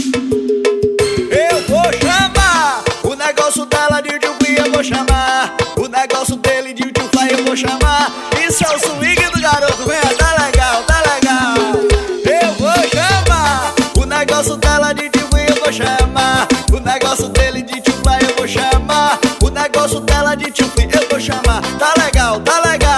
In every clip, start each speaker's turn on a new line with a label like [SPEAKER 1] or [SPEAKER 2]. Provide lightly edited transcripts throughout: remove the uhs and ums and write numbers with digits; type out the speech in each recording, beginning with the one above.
[SPEAKER 1] Eu vou chamar o negócio dela de Tchupim, eu vou chamar o negócio dele de Tchupim, eu vou chamar. Isso é o swing do garoto, vem, tá legal, tá legal. Eu vou chamar o negócio dela de Tchupim, eu vou chamar o negócio dele de Tchupim, eu vou chamar o negócio dela de Tchupim, eu vou chamar. Tá legal, tá legal.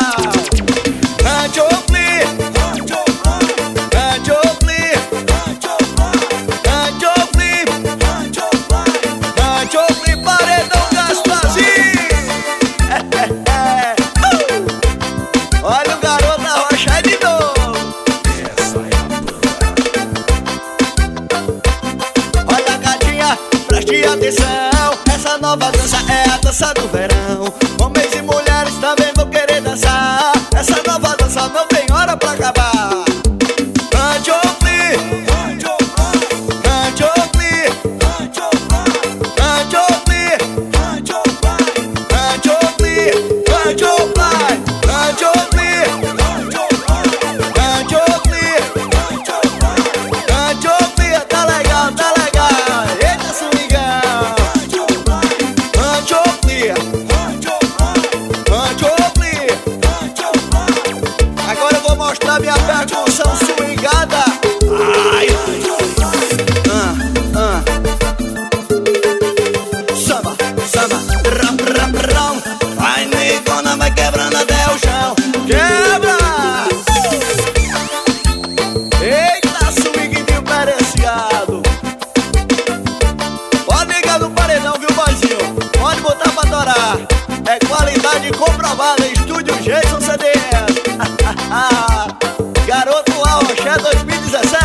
[SPEAKER 1] Olha o garoto da rocha de novo. Olha, gatinha, preste atenção. Essa nova dança é a dança do verão. Homens e mulheres também vão querer dançar. Essa nova dança não tem hora pra acabar. Agora eu vou mostrar minha percussão swingada. Ai. Samba, samba, ram, ram, ram. Vai negona, vai quebrando até o chão. Quebra! Eita, swing diferenciado. Pode ligar no paredão, viu, boizinho? Pode botar pra torar. É qualidade comprovada. Estúdio Jason CDS. Garoto Arrochá 2017.